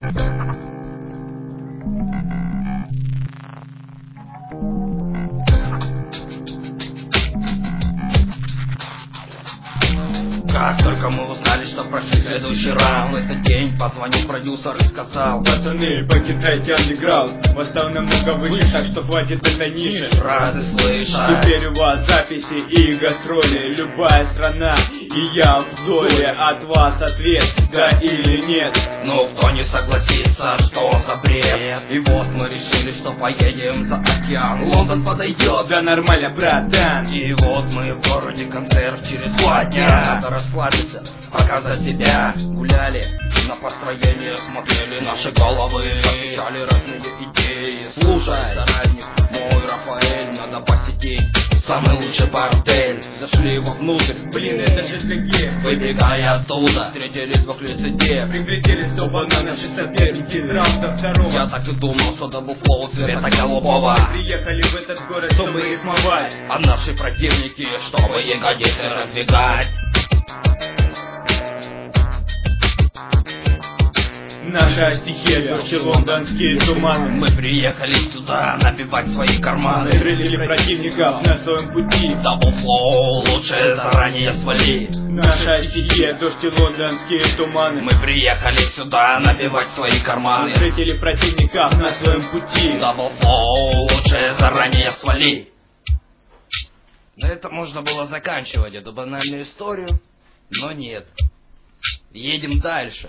Как только мы узнали, что прошли следующий раунд, в этот день позвонил продюсер и сказал: пацаны, покидайте андеграунд, восстав намного выше, так что хватит этой ниши. Рады слышать. Теперь у вас записи и гастроли, любая страна, и я в доле. От вас ответ, да или нет. Ну кто не согласится, что за бред? И вот мы решили, что поедем за океан. Лондон подойдет. Да нормально, братан. И вот мы в городе, концерт через 2 дня. Надо расслабиться, показать себя. Гуляли на построение, смотрели наши головы, отвечали разные идеи. Слушай, соратник мой Рафаэль, надо посетить самый лучший бордель. Зашли вовнутрь, Блин, это же для геев. выбегая оттуда, встретили 2 лицедеев. Приглядели 100 бананов, 6 соперники из раунда второго. Я так и думал, что дабл флоу цвета голубого. Мы приехали в этот город, чтобы рифмовать. А наши противники, чтобы ягодицы раздвигать. Наша стихия, дождь и лондонские туманы. Мы приехали сюда набивать свои карманы. Выстрелили противников на своем пути. Дабл флоу, лучше заранее свали. Наша стихия, дождь и лондонские туманы. Мы приехали сюда набивать свои карманы. Встретили противников на своем пути. Дабл флоу, лучше заранее свали. На этом можно было заканчивать эту банальную историю, но нет. Едем дальше.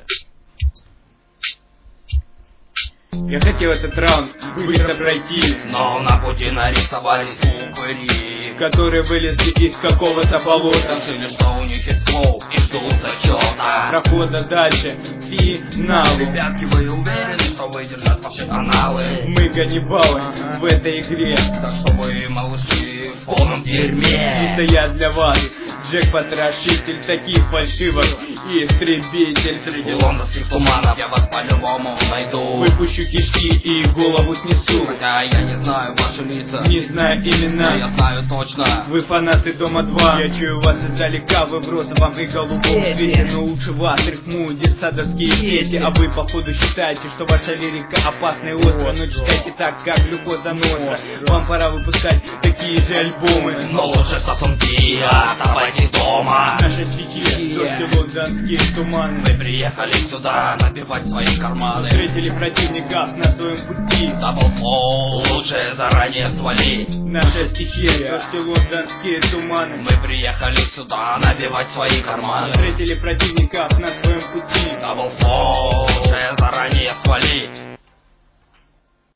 Я хотел этот раунд быстро пройти, но на пути нарисовались упыри, которые вылезли из какого-то болота. решили, что у них есть флоу и ждут зачета. Прохода дальше, финал. Ребятки, вы уверены, что выдержат ваши каналы? Мы ганнибалы в этой игре. Так что вы, малыши, в полном дерьме. Чисто я для вас, Джек-потрошитель таких фальшивок и истребитель. Среди лондонских туманов я вас по-любому найду. Выпущу кишки и голову снесу. Хотя я не знаю ваши лица, Не знаю но я имена. знаю точно. Вы фанаты Дома 2. Я чую вас издалека, вы в розовом и голубом цвете. Но лучше вас рифмуют детсадовские дети. А вы походу считаете, что ваша лирика опасна и острая. Но читайте так, как глюкоза носа. Вам пора выпускать такие же альбомы. Но лучше сосунки, оставайтесь дома. Наша стихия, дождь и лондонские туманы. Мы приехали сюда набивать свои карманы. Встретили противников на своем пути. Дабл флоу, лучше заранее свали. Наша стихия, дождь и лондонские туманы. Мы приехали сюда набивать свои карманы. Встретили противников на своем пути. Дабл флоу, лучше заранее